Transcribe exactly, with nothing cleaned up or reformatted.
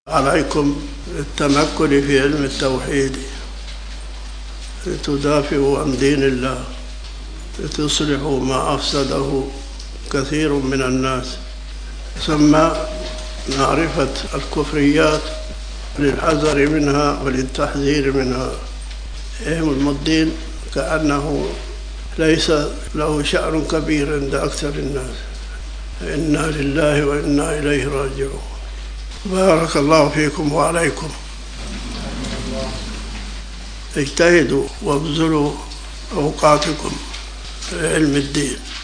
عليكم التمكن في علم التوحيد لتدافعوا عن دين الله، لتصلحوا ما أفسده كثير من الناس، ثم معرفة الكفريات للحذر منها وللتحذير منها. علم الدين كأنه ليس له شأن كبير عند أكثر الناس. إنا لله وإنا إليه راجعون. بارك الله فيكم وعليكم. اجتهدوا وابذلوا أوقاتكم في علم الدين.